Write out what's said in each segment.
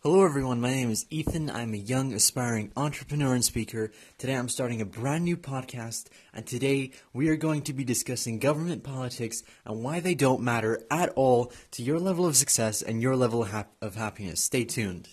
Hello everyone, my name is Ethan. I'm a young, aspiring entrepreneur and speaker. Today I'm starting a brand new podcast, and today we are going to be discussing government politics and why they don't matter at all to your level of success and your level of happiness. Stay tuned.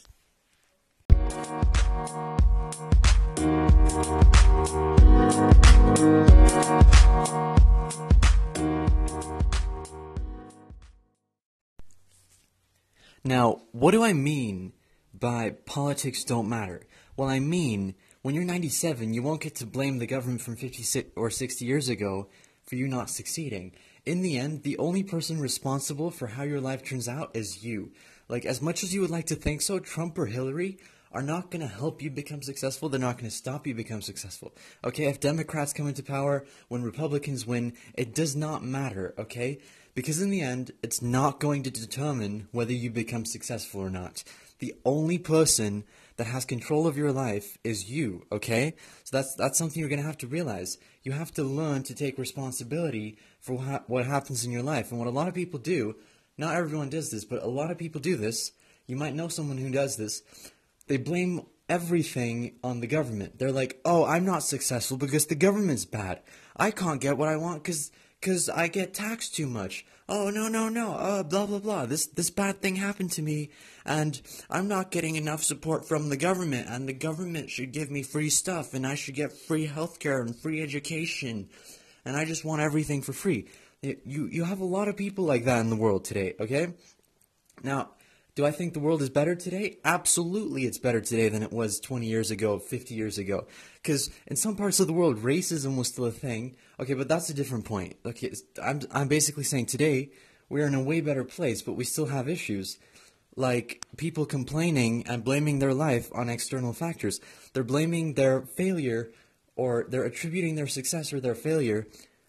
Now, what do I mean by politics don't matter? Well, I mean, when you're 97, you won't get to blame the government from 50 or 60 years ago for you not succeeding. In the end, the only person responsible for how your life turns out is you. Like, as much as you would like to think so, Trump or Hillary are not going to help you become successful. They're not going to stop you become successful. Okay, if Democrats come into power, when Republicans win, it does not matter, okay? Because in the end, it's not going to determine whether you become successful or not. The only person that has control of your life is you, okay? So that's something you're going to have to realize. You have to learn to take responsibility for what happens in your life. And what a lot of people do, not everyone does this, but a lot of people do this. You might know someone who does this. They blame everything on the government. They're like, oh, I'm not successful because the government's bad. I can't get what I want because I get taxed too much. Oh, no, blah, blah, blah. This bad thing happened to me, and I'm not getting enough support from the government, and the government should give me free stuff, and I should get free healthcare and free education, and I just want everything for free. You have a lot of people like that in the world today, okay? Now, do I think the world is better today? Absolutely it's better today than it was 20 years ago, 50 years ago. Because in some parts of the world, racism was still a thing. Okay, but that's a different point. Okay, I'm basically saying today, we're in a way better place, but we still have issues. Like people complaining and blaming their life on external factors. They're blaming their failure, or they're attributing their success or their failure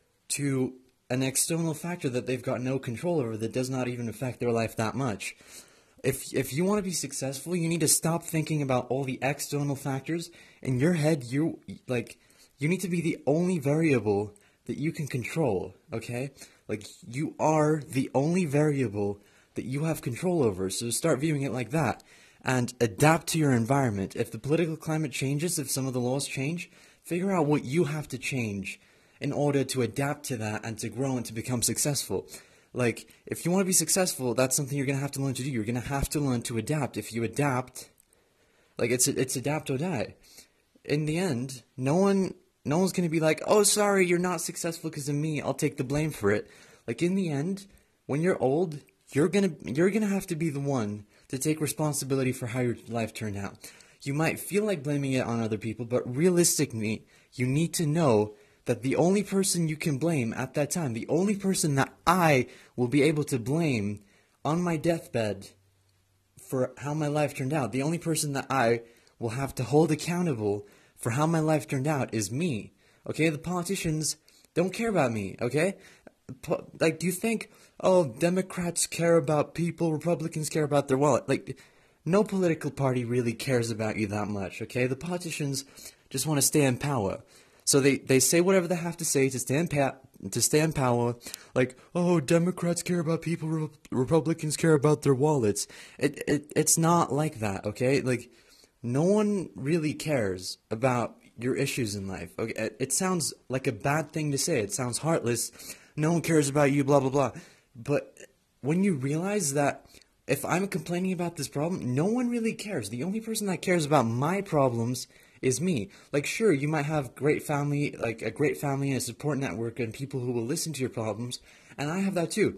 to an external factor that they've got no control over that does not even affect their life that much. If you want to be successful, you need to stop thinking about all the external factors. In your head, you need to be the only variable that you can control, okay? Like, you are the only variable that you have control over, so start viewing it like that. And adapt to your environment. If the political climate changes, if some of the laws change, figure out what you have to change in order to adapt to that and to grow and to become successful. Like, if you want to be successful, that's something you're going to have to learn to do. You're going to have to learn to adapt. If you adapt, like, it's adapt or die. In the end, no one's going to be like, oh, sorry, you're not successful because of me. I'll take the blame for it. Like, in the end, when you're old, you're going to have to be the one to take responsibility for how your life turned out. You might feel like blaming it on other people, but realistically, you need to know that the only person you can blame at that time, the only person that I will be able to blame on my deathbed for how my life turned out, the only person that I will have to hold accountable for how my life turned out is me. Okay, the politicians don't care about me, okay? Like, do you think, oh, Democrats care about people, Republicans care about their wallet? Like, no political party really cares about you that much, okay? The politicians just want to stay in power. So they say whatever they have to say to stay in power, like, oh, Democrats care about people, Republicans care about their wallets. It's not like that, okay? Like, no one really cares about your issues in life. Okay, it sounds like a bad thing to say. It sounds heartless. No one cares about you, blah, blah, blah. But when you realize that if I'm complaining about this problem, no one really cares. The only person that cares about my problems is me. Like, sure, you might have great family, like a great family and a support network and people who will listen to your problems, and I have that too.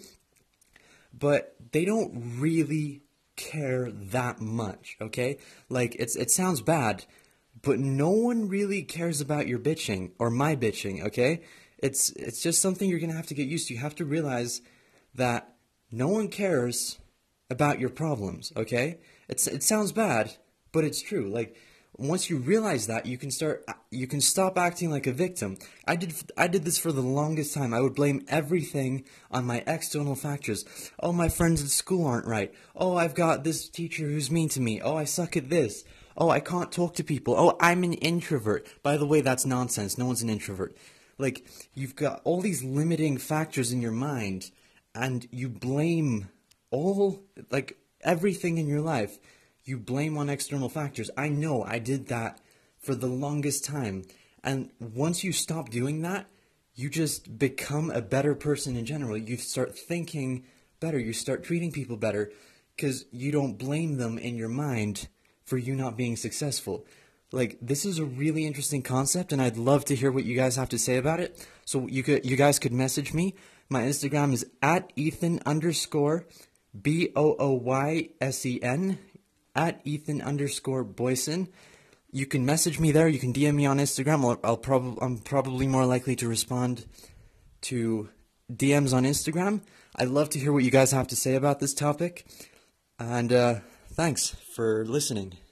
But they don't really care that much, okay? Like, it sounds bad, but no one really cares about your bitching or my bitching, okay? It's just something you're going to have to get used to. You have to realize that no one cares about your problems, okay? It sounds bad, but it's true. Like, once you realize that, you can stop acting like a victim. I did this for the longest time. I would blame everything on my external factors. Oh, my friends at school aren't right. Oh, I've got this teacher who's mean to me. Oh, I suck at this. Oh, I can't talk to people. Oh, I'm an introvert. By the way, that's nonsense. No one's an introvert. Like, you've got all these limiting factors in your mind, and you blame everything in your life. you blame on external factors. I know I did that for the longest time. And once you stop doing that, you just become a better person in general. You start thinking better. You start treating people better because you don't blame them in your mind for you not being successful. Like, this is a really interesting concept, and I'd love to hear what you guys have to say about it. So you guys could message me. My Instagram is @Ethan_BOOYSEN, @Ethan_Boyson. You can message me there. You can DM me on Instagram. I'm probably more likely to respond to DMs on Instagram. I'd love to hear what you guys have to say about this topic. And thanks for listening.